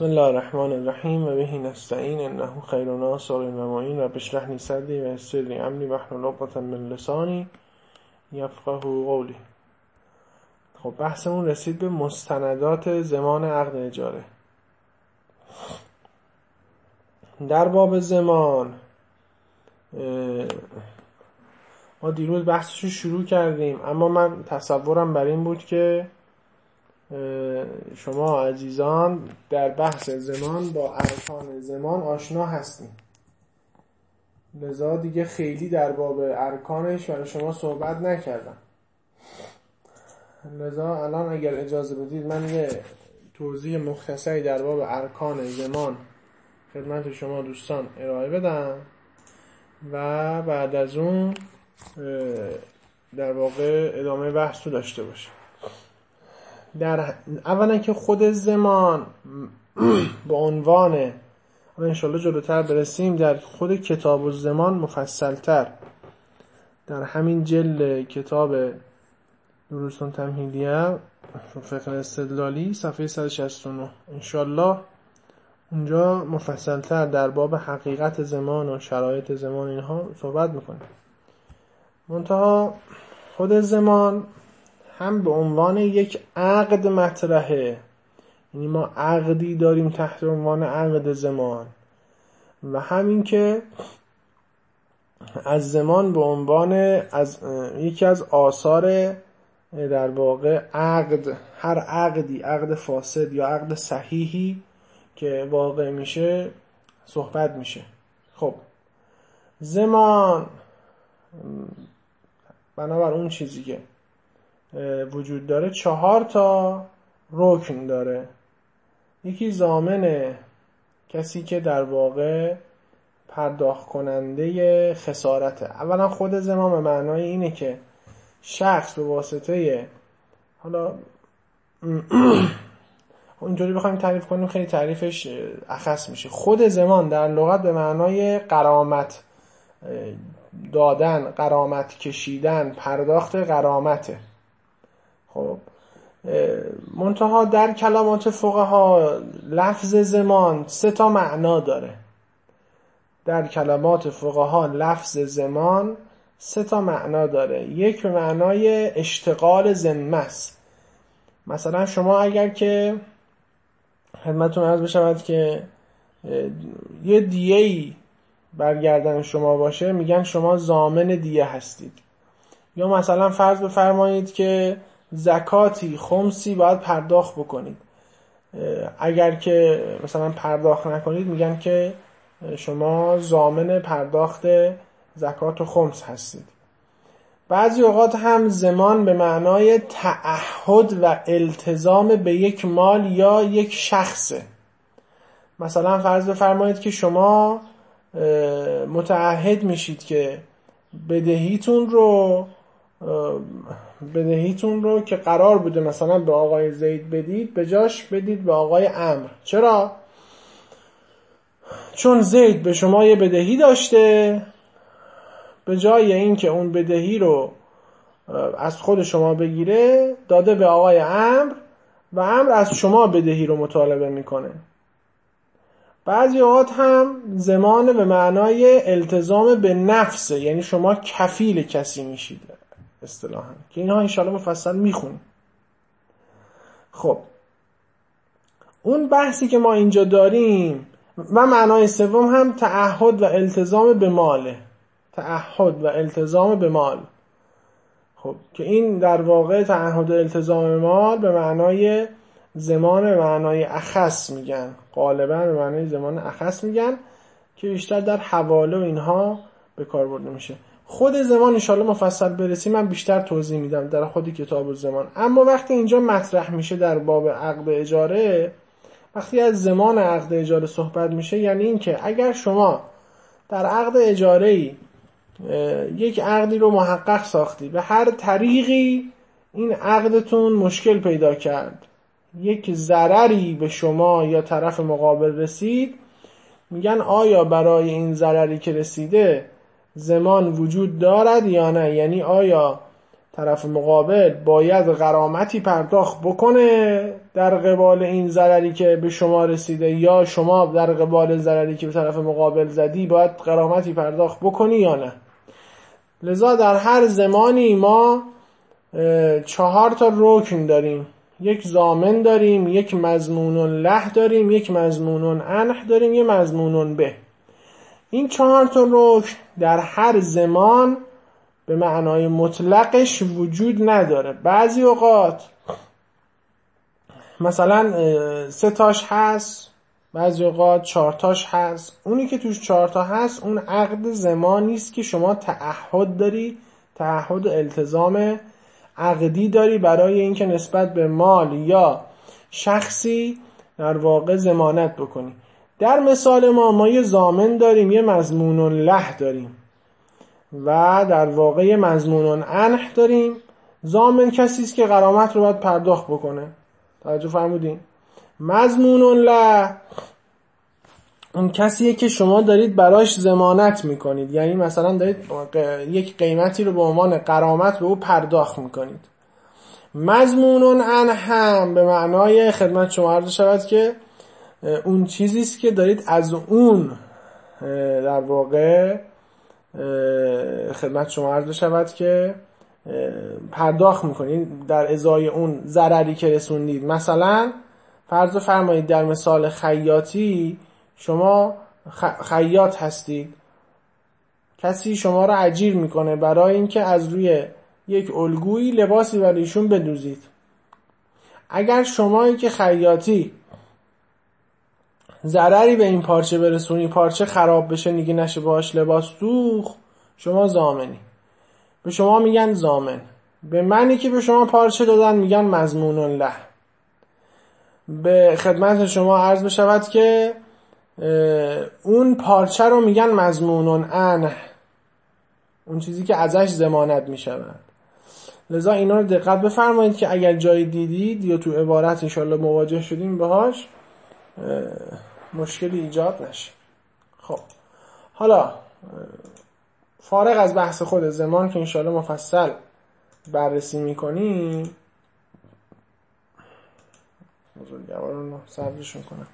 بسم الله الرحمن الرحیم و بهی نستعین انه خیر ناصر و معین و اشرح لی صدری و یسر لی امری واحلل عقدة من لسانی یفقهوا قولی. خب بحثمون رسید به مستندات ضمان عقد اجاره. در باب ضمان ما دیروز بحثشو شروع کردیم، اما من تصورم بر این بود که شما عزیزان در بحث ضمان با ارکان ضمان آشنا هستین، لذا دیگه خیلی در باب ارکانش برای شما صحبت نکردم. لذا الان اگر اجازه بدید من یه توضیح مختصری در باب ارکان ضمان خدمت شما دوستان ارائه بدم و بعد از اون در واقع ادامه بحث رو داشته باشیم. اولا که خود ضمان به عنوان انشالله جلوتر برسیم در خود کتاب الضمان مفصلتر در همین جلد کتاب دروس تمهیدیه فقه استدلالی صفحه 169 انشالله اونجا مفصلتر در باب حقیقت ضمان و شرایط ضمان اینها صحبت میکنیم. منتها خود ضمان هم به عنوان یک عقد مطرحه، یعنی ما عقدی داریم تحت عنوان عقد ضمان، و همین که از ضمان به عنوان از یکی از آثار در واقع عقد، هر عقدی، عقد فاسد یا عقد صحیحی که واقع میشه صحبت میشه. خب ضمان بنابر اون چیزی که وجود داره 4 تا رکن داره. یکی ضامنه، کسی که در واقع پرداخت کننده خسارته. اولا خود ضمان به معنای اینه که شخص به واسطه، حالا اینطوری بخوایم تعریف کنیم خیلی تعریفش اخص میشه. خود ضمان در لغت به معنای غرامت دادن، غرامت کشیدن، پرداخت غرامته. خب منتها در کلمات فقها لفظ ضمان 3 تا معنا داره. در کلمات فقها لفظ ضمان 3 تا معنا داره. یک به معنای اشتغال ذمه است. مثلا شما اگر که خدمتتون عرض بشود که یه دیه‌ای برگردن شما باشه، میگن شما ضامن دیه هستید. یا مثلا فرض بفرمایید که زکاتی، خمسی باید پرداخت بکنید، اگر که مثلا پرداخت نکنید میگن که شما ضامن پرداخت زکات و خمس هستید. بعضی اوقات هم ضمان به معنای تعهد و التزام به یک مال یا یک شخصه. مثلا فرض بفرمایید که شما متعهد میشید که بدهیتون رو که قرار بوده مثلا به آقای زید بدید، به جاش بدید به آقای عمرو. چرا؟ چون زید به شما یه بدهی داشته، به جای این که اون بدهی رو از خود شما بگیره داده به آقای عمرو و عمرو از شما بدهی رو مطالبه میکنه. بعضی اوقات هم ضمان به معنای التزام به نفسه، یعنی شما کفیل کسی میشید اصطلاحاً، که اینها انشاءالله مفصل میخونیم. خب اون بحثی که ما اینجا داریم و معنای سوم هم تعهد و التزام به ماله، تعهد و التزام به مال. خب که این در واقع تعهد و التزام به مال به معنای ضمان، به معنای اخص میگن، غالبا به معنای ضمان اخص میگن که بیشتر در حواله و اینها به کار برده میشه. خود ضمان ان شاءالله مفصل برسیم من بیشتر توضیح میدم در خود کتاب الضمان. اما وقتی اینجا مطرح میشه در باب عقد اجاره، وقتی از ضمان عقد اجاره صحبت میشه، یعنی این که اگر شما در عقد اجاره‌ای یک عقدی رو محقق ساختی، به هر طریقی این عقدتون مشکل پیدا کرد، یک ضرری به شما یا طرف مقابل رسید، میگن آیا برای این ضرری که رسیده ضمان وجود دارد یا نه؟ یعنی آیا طرف مقابل باید غرامتی پرداخت بکنه در قبال این ضرری که به شما رسیده، یا شما در قبال ضرری که به طرف مقابل زدی باید غرامتی پرداخت بکنی یا نه. لذا در هر زمانی ما 4 تا رکن داریم. یک ضامن داریم، یک مضمون له داریم، یک مضمون انح داریم، یک مضمون به. این 4 تا رکن در هر زمان به معنای مطلقش وجود نداره. بعضی اوقات مثلا 3 تاش هست، بعضی اوقات 4 تاش هست. اونی که توش 4 تا هست اون عقد زمانی است که شما تعهد داری، تعهد و التزام عقدی داری برای اینکه نسبت به مال یا شخصی در واقع ضمانت بکنی. در مثال ما یه ضامن داریم، یه مضمون له داریم و در واقع یه مضمون انح داریم. ضامن کسی است که غرامت رو باید پرداخت بکنه. توجه فرمودین؟ مضمون له اون کسیه که شما دارید براش ضمانت میکنید، یعنی مثلا دارید یک قیمتی رو به عنوان غرامت به او پرداخت میکنید. مضمون انح هم به معنای خدمت شما عرض شود که اون چیزی است که دارید از اون در واقع خدمت شما عرض شود که پرداخت میکنید در ازای اون ضرری که رسوندید. مثلا فرض فرمایید در مثال خیاطی شما خیاط هستید، کسی شما را اجیر میکنه برای اینکه از روی یک الگویی لباسی برای ایشون بدوزید. اگر شمایی که خیاطی ضرری به این پارچه برسونی، پارچه خراب بشه، دیگه نشه باهاش لباس دوخت، شما ضامنی. به شما میگن ضامن. به منی که به شما پارچه دادن میگن مضمون له. به خدمت شما عرض بشود که اون پارچه رو میگن مضمون انح، اون چیزی که ازش ضمانت میشود. لذا اینا رو دقت بفرمایید که اگر جایی دیدید یا تو عبارت انشالله مواجه شدیم باهاش مشکلی ایجاد نشه. خب حالا فارغ از بحث خود زمان که انشالله مفصل بررسی میکنیم، بزرگواران رو صبرشون کنم.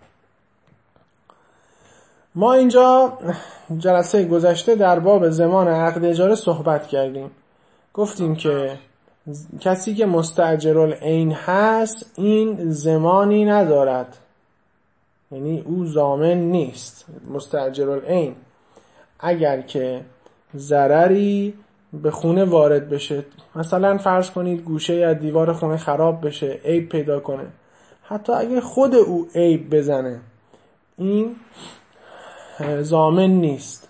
ما اینجا جلسه گذشته در باب زمان عقد اجاره صحبت کردیم. گفتیم که کسی که مستأجرالعین هست این زمانی ندارد، یعنی او ضامن نیست. مستأجرالعین اگر که ضرری به خونه وارد بشه، مثلا فرض کنید گوشه از دیوار خونه خراب بشه، عیب پیدا کنه، حتی اگر خود او عیب بزنه، این ضامن نیست.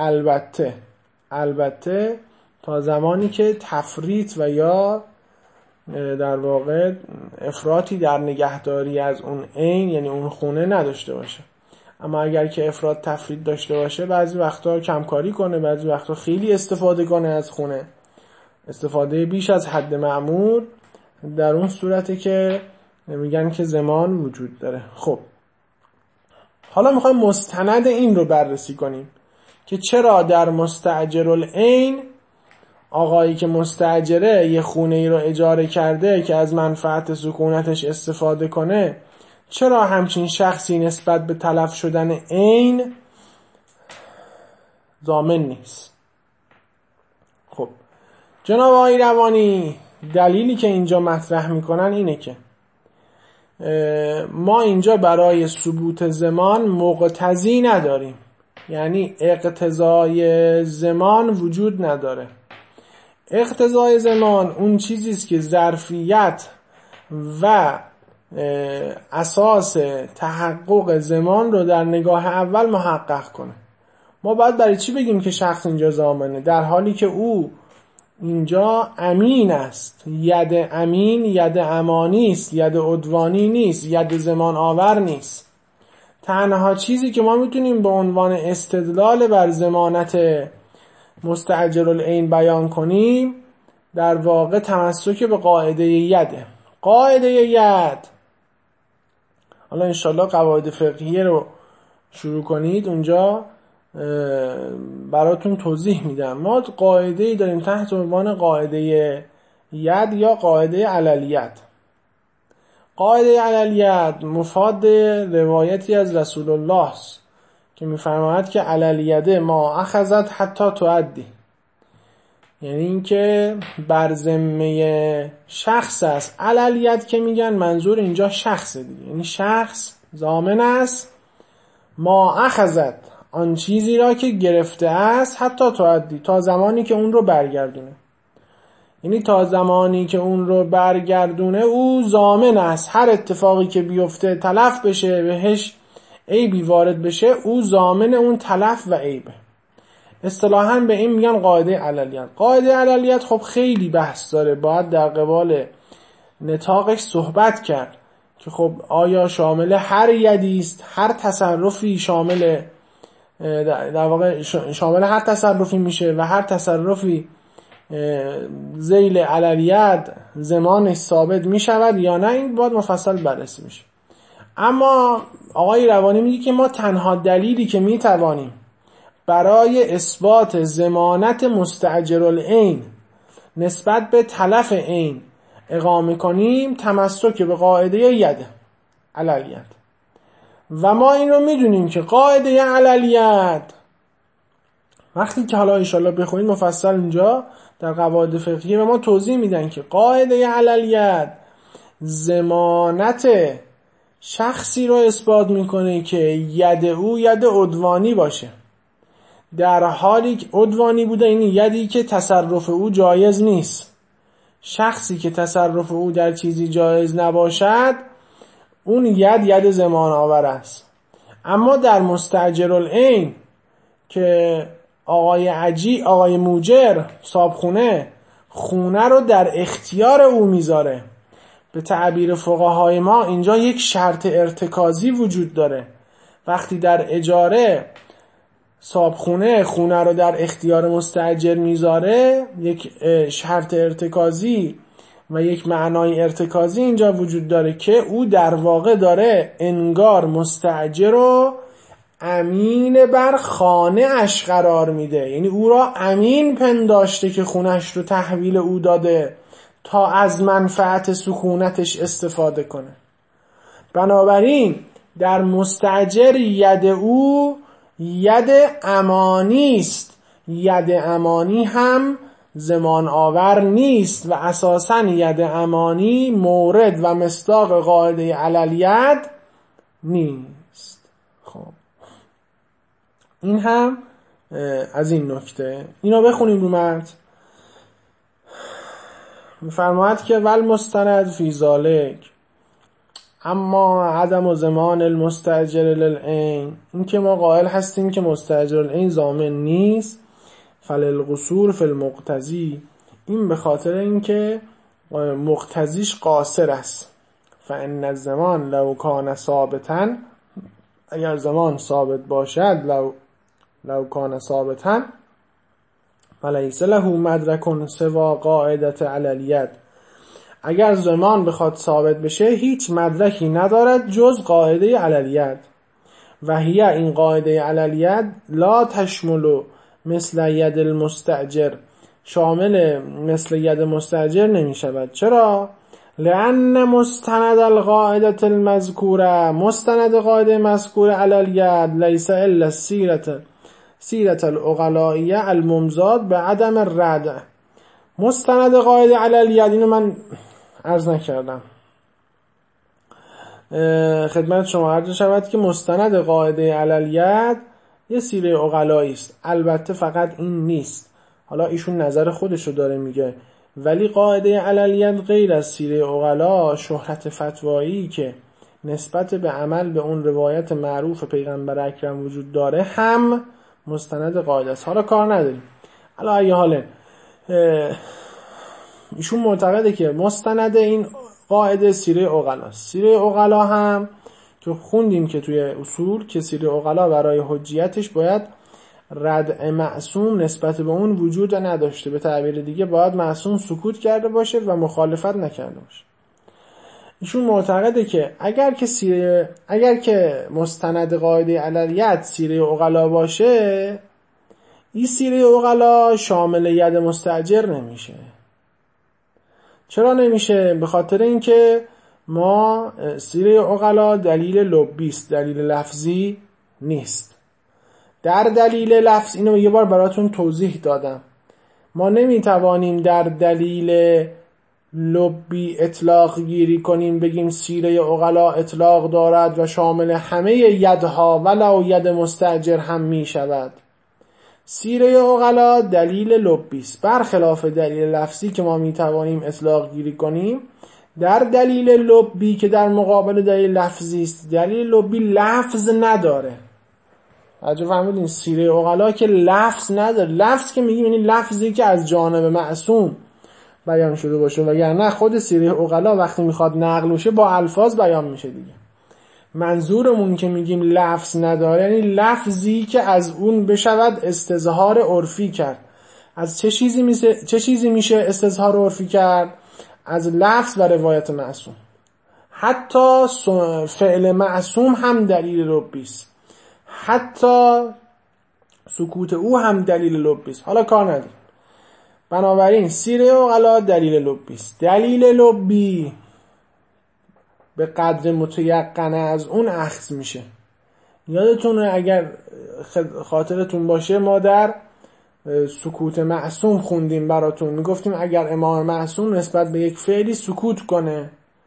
البته تا زمانی که تفریط و یا در واقع افراطی در نگهداری از اون عین، یعنی اون خونه، نداشته باشه. اما اگر که افراط تفریط داشته باشه، بعضی وقتا کمکاری کنه، بعضی وقتا خیلی استفاده کنه از خونه، استفاده بیش از حد معمول، در اون صورتی که میگن که زمان وجود داره. خب حالا میخوایم مستند این رو بررسی کنیم که چرا در مستأجرالعین آقایی که مستأجره یه خونه ای رو اجاره کرده که از منفعت سکونتش استفاده کنه، چرا همچین شخصی نسبت به تلف شدن عین ضامن نیست؟ خب جناب آقای روانی دلیلی که اینجا مطرح میکنن اینه که ما اینجا برای ثبوت زمان مقتضی نداریم، یعنی اقتضای زمان وجود نداره. اقتضای زمان اون چیزیست که ظرفیت و اساس تحقق زمان رو در نگاه اول محقق کنه. ما باید برای چی بگیم که شخص اینجا ضامنه در حالی که او اینجا امین است؟ ید امین ید امانی است، ید عدوانی نیست، ید زمان آور نیست. تنها چیزی که ما میتونیم به عنوان استدلال بر ضمانت مستأجرالعین بیان کنیم در واقع تمسک به قاعده یده. قاعده ید، حالا انشالله قواعد فقهیه رو شروع کنید، اونجا براتون توضیح میدم. ما قاعده‌ای داریم تحت عنوان قاعده ید یا قاعده عللیت. قاعده عللیت مفاد روایتی از رسول الله است که میفرماید که عللیت ما اخذت حتی تؤدی، یعنی این که بر ذمه شخص است. عللیت که میگن منظور اینجا شخصه دیگه، یعنی شخص ضامن است ما اخذت، آن چیزی را که گرفته است، حتی تؤدی، تا زمانی که اون رو برگردونه. یعنی تا زمانی که اون رو برگردونه او ضامن است هر اتفاقی که بیفته تلف بشه، بهش عیبی وارد بشه، او ضامن اون تلف و عیبه. اصطلاحاً به این میگن قاعده عللیت. قاعده عللیت خب خیلی بحث داره، باید در قبال نطاقش صحبت کرد که خب آیا شامل هر یدی است، هر تصرفی شامل در واقع شامل هر تصرفی میشه و هر تصرفی ذیل عللیت زمانش ثابت میشود یا نه، این باید مفصل بررسی میشه. اما آقای روانی میگه که ما تنها دلیلی که میتوانیم برای اثبات ضمانت مستأجرالعین نسبت به تلف عین اقامه کنیم تمسک به قاعده ید عللیت. و ما این رو میدونیم که قاعده عللیت وقتی که حالا انشاءالله بخونید مفصل اینجا در قواعد فقهی به ما توضیح میدن که قاعده عللیت ضمانت شخصی رو اثبات میکنه که ید او ید عدوانی باشه، در حالی که عدوانی بوده این یدی که تصرف او جایز نیست. شخصی که تصرف او در چیزی جایز نباشد اون ید ضمان آور است. اما در مستأجرالعین که آقای موجر صاحب خونه رو در اختیار او میذاره، به تعبیر فقهای ما اینجا یک شرط ارتکازی وجود داره. وقتی در اجاره صاحب خونه رو در اختیار مستأجر میذاره، یک شرط ارتکازی و یک معنای ارتکازی اینجا وجود داره که او در واقع داره انگار مستأجر رو امین بر خانه اش قرار میده، یعنی او را امین پنداشته که خونش رو تحویل او داده تا از منفعت سکونتش استفاده کنه. بنابراین در مستأجر ید او ید امانی است، ید امانی هم ضمان آور نیست و اساساً ید امانی مورد و مصداق قاعده عللیت نیست. خب این هم از این نکته. اینا بخونیم رو متن. می‌فرماید که ول مستند فی ذالک، اما عدم ضمان المستأجر للعین، این که ما قائل هستیم که مستأجر العین ضامن نیست، فللقصور فی المقتضی، این به خاطر اینکه مقتضیش قاصر است. فان الضمان لو کان ثابتا، اگر ضمان ثابت باشد، لو کان ثابتا فلیس له مدرک سوا قاعده عللیت، اگر ضمان بخواد ثابت بشه هیچ مدرکی ندارد جز قاعده عللیت. و هی، این قاعده عللیت، لا تشمل مثل ید المستأجر، شامل مثل ید مستأجر نمی شود. چرا؟ لأن مستند القاعده المذکوره، مستند قاعده مذکوره عللیت لیس الا سیرت العقلائیه الممزاد به عدم الردع. مستند قاعده عللیت، اینو من عرض نکردم خدمت شما، عرض شود که مستند قاعده عللیت یه سیره عقلایی است. البته فقط این نیست، حالا ایشون نظر خودشو داره میگه، ولی قاعده عللیت غیر از سیره عقلا، شهرت فتوایی که نسبت به عمل به اون روایت معروف پیغمبر اکرم وجود داره هم مستند قاعده است. حالا کار نداریم، حالا ای حاله ایشون معتقده که مستند این قاعده سیره عقلا است. سیره عقلا هم که خوندیم که توی اصول که سیره عقلا برای حجیتش باید ردع معصوم نسبت به اون وجود نداشته، به تعبیر دیگه باید معصوم سکوت کرده باشه و مخالفت نکرده باشه. ایشون معتقده که اگر که مستند قاعده عللیت سیره عقلا باشه، این سیره عقلا شامل ید مستأجر نمیشه. چرا نمیشه؟ به خاطر اینکه ما سیره عقلا دلیل لبی است، دلیل لفظی نیست. در دلیل لفظ، اینو یه بار براتون توضیح دادم، ما نمیتوانیم در دلیل لبی اطلاق گیری کنیم بگیم سیره عقلا اطلاق دارد و شامل همه یدها ولو ید مستأجر هم می شود. سیره عقلا دلیل لبی است، برخلاف دلیل لفظی که ما می توانیم اطلاق گیری کنیم. در دلیل لبی که در مقابل دلیل لفظی است، دلیل لبی لفظ نداره. توجه فرمودین؟ سیره عقلا که لفظ نداره. لفظ که میگیم یعنی لفظی که از جانب معصوم بیان شده باشه، وگرنه خود سیره عقلا وقتی میخواد نقل بشه با الفاظ بیان میشه دیگه. منظورمون که میگیم لفظ نداره یعنی لفظی که از اون بشود استظهار عرفی کرد. از چه چیزی میشه استظهار عرفی کرد؟ از لفظ و روایت معصوم. حتی فعل معصوم هم دلیل لبی است، حتی سکوت او هم دلیل لبی است. حالا کار نداریم. بنابراین سیره عقلا دلیل لبی است. دلیل لبی به قدر متیقن از اون اخذ میشه. یادتونه اگر خاطرتون باشه ما در سکوت معصوم خوندیم براتون، میگفتیم اگر امام معصوم نسبت به یک فعلی سکوت کنه،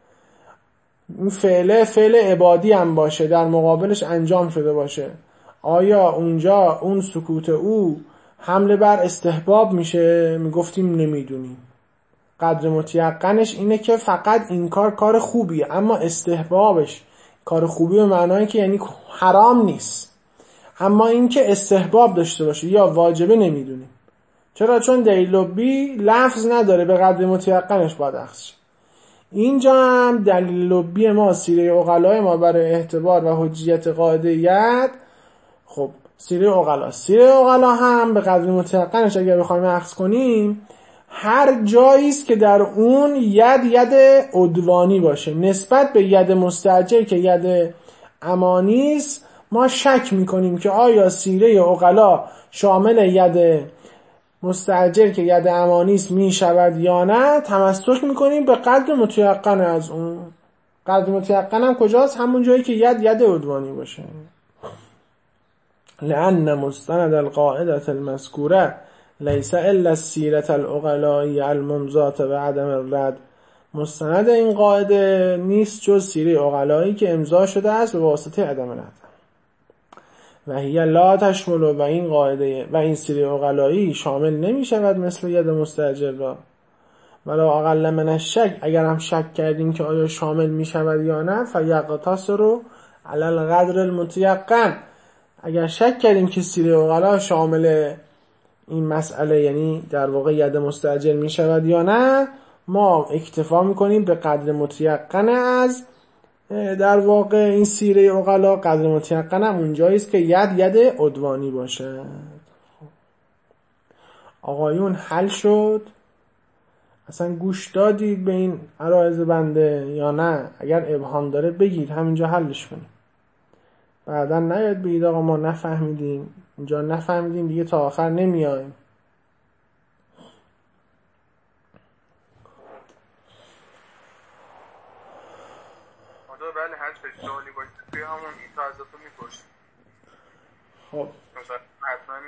این فعل عبادی هم باشه، در مقابلش انجام شده باشه، آیا اونجا اون سکوت او حمله بر استحباب میشه؟ میگفتیم نمیدونیم. قدر متیقنش اینه که فقط این کار خوبیه، اما استحبابش کار خوبی به معنایی که یعنی حرام نیست، اما این که استحباب داشته باشه یا واجبه نمیدونیم. چرا؟ چون دلیل لبی لفظ نداره، به قدر متیقنش باید اخذ شه. اینجا هم دلیل لبی ما سیره عقلای ما برای اعتبار و حجیت قاعده ید، خب سیره عقلا هم به قدر متيقنش اگر بخوایم اخذ کنیم، هر جایی است که در اون ید عدوانی باشه نسبت به ید مستأجر که ید امانی است، ما شک میکنیم که آیا سیره عقلا شامل ید مستأجر که ید امانی است میشود یا نه. تمسک میکنیم به قدر متيقن از اون. قدر متيقن هم کجاست؟ همون جایی که ید عدوانی باشه. لأن مستند القاعدة المذكورة ليس إلا السيرة العقلائية الممضاة بعدم الرد. مستند این قاعده نیست جز سیره عقلایی که امضا شده است به واسطه عدم رد. و هی لا تشمل، و این قاعده و این سیره عقلایی شامل نمی شود مثل ید مستأجر را. ولا اقل من الشک، اگر هم شک کردیم که آیا شامل می شود یا نه، فیقتصر علی القدر المتيقن. اگر شک کردیم که سیره عقلا شامل این مسئله یعنی در واقع ید مستأجر می شود یا نه، ما اکتفا می کنیم به قدر متيقن از در واقع این سیره عقلا. قدر متيقن هم اونجایی است که ید عدوانی باشه. آقایون حل شد؟ اصلا گوش دادید به این عرایض بنده یا نه؟ اگر ابهام داره بگید همینجا حلش کنیم، بعدا نیاد بگید آقا ما نفهمیدیم، اینجا نفهمیدیم دیگه تا آخر نمیایم. بله هر چه سوالی باشه توی همون این تا ازتون میپرسیم. خب حتما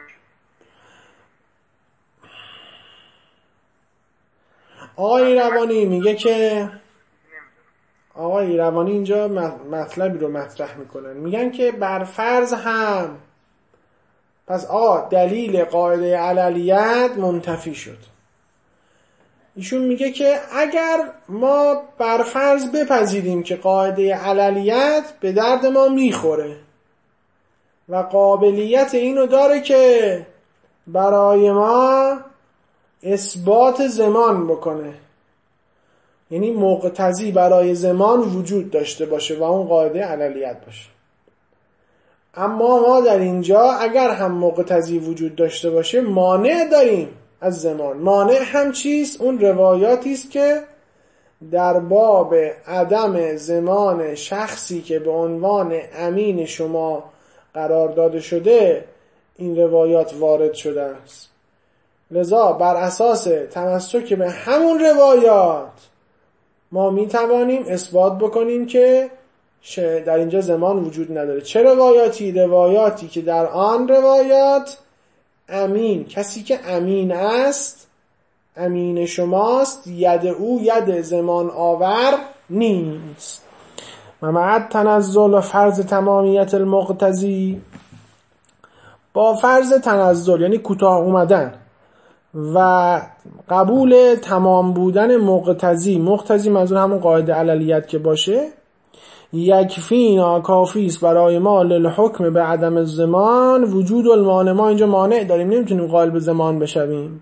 آقای روانی میگه که آقای روانی اینجا مطلبی رو مطرح میکنن، میگن که بر فرض هم پس دلیل قاعده عللیت منتفی شد. ایشون میگه که اگر ما بر فرض بپذیریم که قاعده عللیت به درد ما میخوره و قابلیت اینو داره که برای ما اثبات زمان بکنه، یعنی مقتضی برای زمان وجود داشته باشه و اون قاعده عللیت باشه، اما ما در اینجا اگر هم مقتضی وجود داشته باشه مانع داریم از زمان. مانع هم چیست؟ اون روایاتی است که در باب عدم ضمان شخصی که به عنوان امین شما قرار داده شده این روایات وارد شده است. لذا بر اساس تمسک به همون روایات ما می توانیم اثبات بکنیم که در اینجا ضمان وجود نداره. چه روایاتی؟ روایاتی که در آن روایات امین، کسی که امین است، امین شماست، ید او ید ضمان آور نیست. و مع تنزل و فرض تمامیت المقتضی، با فرض تنزل یعنی کوتاه اومدن و قبول تمام بودن مقتضی منظور همون قاعده علیت که باشه، یکفینا کافی است برای ما للحکم به عدم الضمان وجود المانع. ما اینجا مانع داریم، نمیتونیم قائل به ضمان بشویم.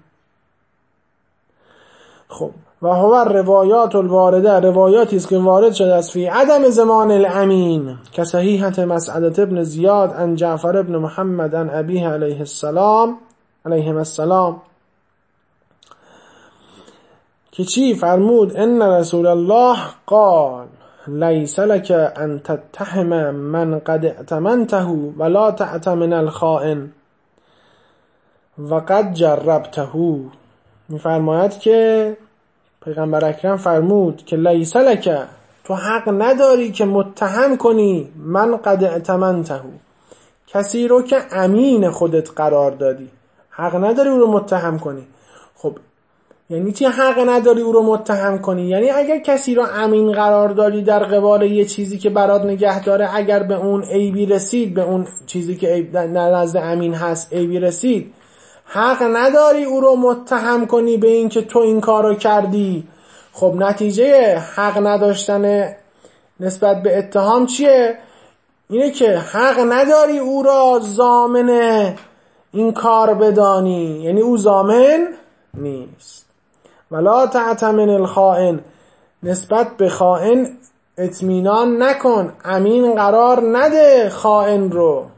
خب و هو روایات الوارده، روایاتی است که وارد شده است فی عدم ضمان الامین که صحیحت مسعدة ابن زیاد عن جعفر ابن محمد عن ابیه علیه السلام که چی فرمود؟ ان رسول الله قال لیس لك ان تتهم من قد ائتمنته ولا تأتمن الخائن وقد جربته. میفرماید که پیغمبر اکرم فرمود که لیس لک، تو حق نداری که متهم کنی من قد ائتمنته، کسی رو که امین خودت قرار دادی، حق نداری او رو متهم کنی. خب یعنی چی حق نداری او رو متهم کنی؟ یعنی اگر کسی رو امین قرار دادی در قبال یه چیزی که برات نگه داره، اگر به اون عیبی رسید، به اون چیزی که در نزد امین هست عیبی رسید، حق نداری او رو متهم کنی به این که تو این کار رو کردی. خب نتیجه حق نداشتن نسبت به اتهام چیه؟ اینه که حق نداری او را ضامن این کار بدانی، یعنی او ضامن نیست. ولا تعتمن الخائن، نسبت به خائن اطمینان نکن، امین قرار نده خائن رو.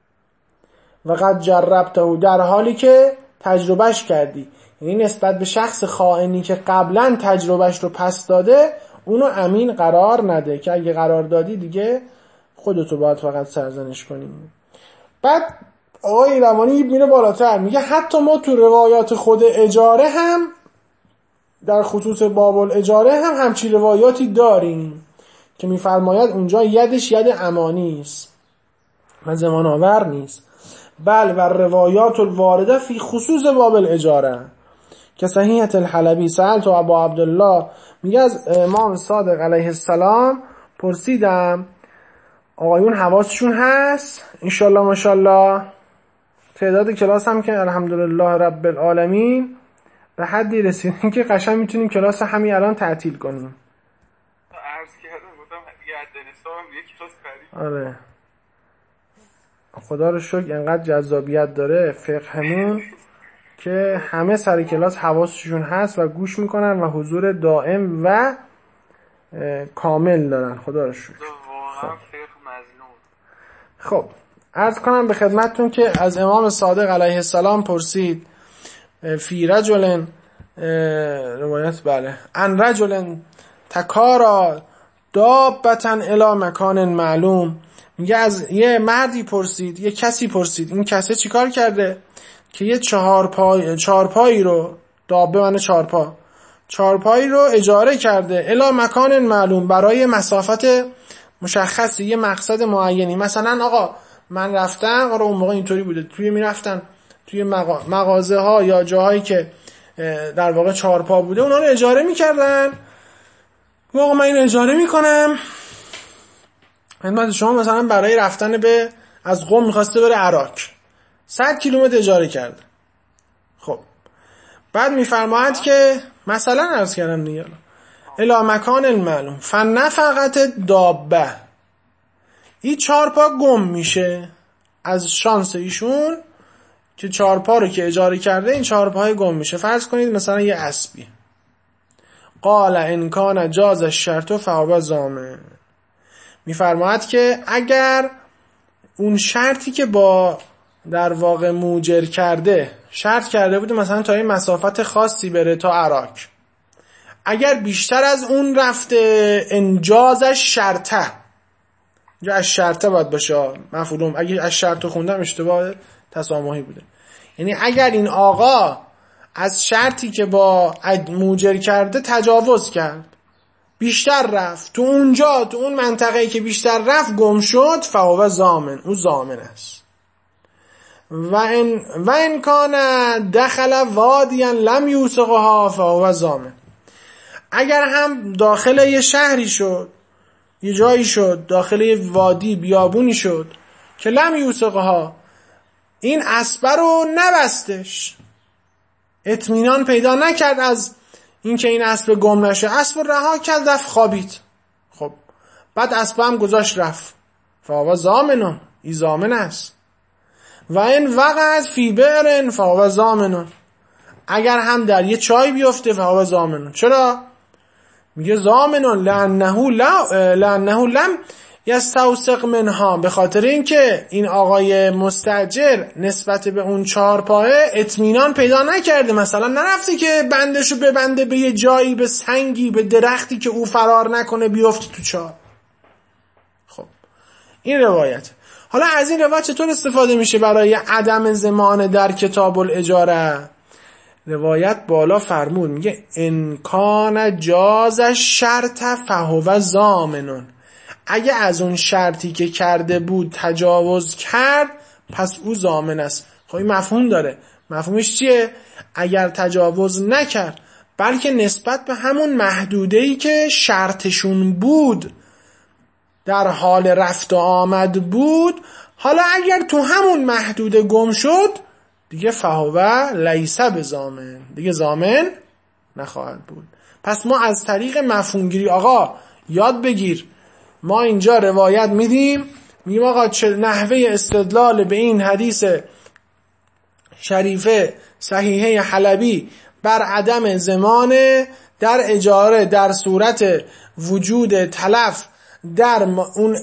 وقد جربته، در حالی که تجربهش کردی، یعنی نسبت به شخص خائنی که قبلا تجربهش رو پس داده اونو امین قرار نده، که اگه قرار دادی دیگه خودتو باید فقط سرزنش کنی. بعد آقای روانی میره بالاتر، میگه حتی ما تو روایات خود اجاره هم، در خصوص باب الاجاره هم همچی روایاتی داریم که میفرماید اونجا یدش ید امانی است و ضمان آور نیست. بل و روایات الوارده فی خصوص باب الاجاره که صحیحت الحلبی سألت ابا عبدالله، میگه از امام صادق علیه السلام پرسیدم، آقایون حواسشون هست انشالله ماشالله؟ تعداد کلاس هم که الحمدلله رب العالمین به حدی رسیدیم که قشنگ میتونیم کلاس همین الان تعطیل کنیم. عرض کردم گفتم دیگه ادنسام یک کلاس خرید. آره خدا رو شکر انقدر جذابیت داره فقهمون که همه سر کلاس حواسشون هست و گوش میکنن و حضور دائم و کامل دارن. خدا رو شکر. واقعا فقه مظلوم. خب عرض کنم به خدمتتون که از امام صادق علیه السلام پرسید فی رجل، روایت بله، ان رجل تکارا دابتا الی مکان معلوم، میگه از یه مردی پرسید، یه کسی پرسید، این کسی چیکار کرده که یه چهارپایی رو، دابه معنی چهارپایی رو اجاره کرده الی مکان معلوم، برای مسافت مشخصی، یه مقصد معینی. مثلا آقا من رفتم، آقا اون موقع اینطوری بوده، توی میرفتن توی مغازه ها یا جاهایی که در واقع چهارپا بوده اونا رو اجاره میکردن. آقا من این اجاره میکنم خدمت شما، مثلا برای رفتن به از قم میخواسته بره عراق 100 کیلومتر اجاره کرده. خب بعد میفرماید که مثلا عرض کردم دیگه الی مکان المعلوم فنفقت دابه، این چهارپا گم میشه. از شانس ایشون که چهارپا رو که اجاره کرده این چهارپای گم میشه. فرض کنید مثلا یه اسبی، قال ان کان جاز الشرط فهو ضامن، میفرماید که اگر اون شرطی که با در واقع موجر کرده شرط کرده بوده مثلا تا این مسافت خاصی بره تا عراق، اگر بیشتر از اون رفته انجازش شرطه، یا از شرطه باید باشه مفهوم، اگه از شرطه خوندم اشتباه تسامحی بوده. یعنی اگر این آقا از شرطی که با موجر کرده تجاوز کرد، بیشتر رفت، تو اونجا تو اون منطقه‌ای که بیشتر رفت گم شد، فهو ضامن، او ضامن است. و ان کان دخل وادیا لم یوسقها فهو ضامن. اگر هم داخل یه شهری شد، یه جایی شد، داخل یه وادی بیابونی شد که لم یوسقها، این اسب رو نبستش، اطمینان پیدا نکرد از اینکه این اسب گم نشه، اسب رها کرد رفت خوابید. خب بعد اسب هم گذاشت رفت، فهو ضامن، ای ضامن است. و این وقعت فی بئر فهو ضامن، اگر هم در یه چای بیفته فهو ضامن. چرا؟ میگه ضامن لانه لم یستوثق منها، به خاطر اینکه این آقای مستاجر نسبت به اون چهارپاه اطمینان پیدا نکرده، مثلا نرفته که بندشو ببنده به یه جایی، به سنگی، به درختی که او فرار نکنه بیفته تو چاه. خب این روایت. حالا از این روایت چطور استفاده میشه برای عدم ضمان در کتاب الاجاره؟ روایت بالا فرمود، میگه ان کان جاز شرط فهو ضامن، اگه از اون شرطی که کرده بود تجاوز کرد پس او ضامن است. خب این مفهوم داره. مفهومش چیه؟ اگر تجاوز نکرد بلکه نسبت به همون محدوده‌ای که شرطشون بود در حال رفت و آمد بود، حالا اگر تو همون محدوده گم شد دیگه فهو لیس بضامن، دیگه ضامن نخواهد بود. پس ما از طریق مفهومگیری آقا یاد بگیر، ما اینجا روایت میدیم، میگیم آقا چه نحوه استدلال به این حدیث شریفه صحیحه حلبی بر عدم ضمان در اجاره در صورت وجود تلف در اون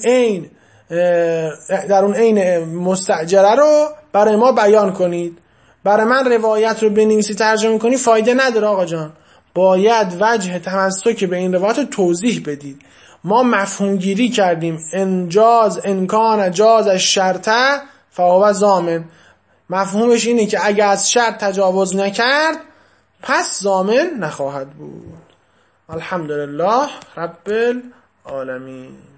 عین مستاجره رو برای ما بیان کنید. برای من روایت رو بنویسی ترجمه کنی فایده نداره آقا جان، باید وجه تمسک به این روایت رو توضیح بدید. ما مفهوم گیری کردیم ان کان جاز الشرطه فهو ضامن، مفهومش اینه که اگه از شرط تجاوز نکرد پس ضامن نخواهد بود. الحمدلله رب العالمین.